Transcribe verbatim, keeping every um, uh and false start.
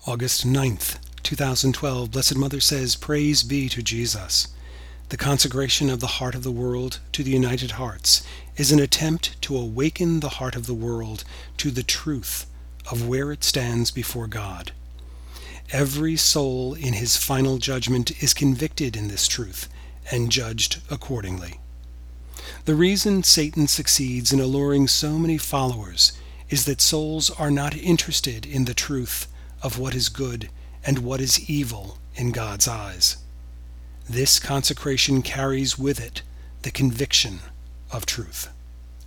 August ninth, two thousand twelve, Blessed Mother says, Praise be to Jesus. The consecration of the heart of the world to the United Hearts is an attempt to awaken the heart of the world to the truth of where it stands before God. Every soul in his final judgment is convicted in this truth and judged accordingly. The reason Satan succeeds in alluring so many followers is that souls are not interested in the truth of what is good and what is evil in God's eyes. This consecration carries with it the conviction of truth.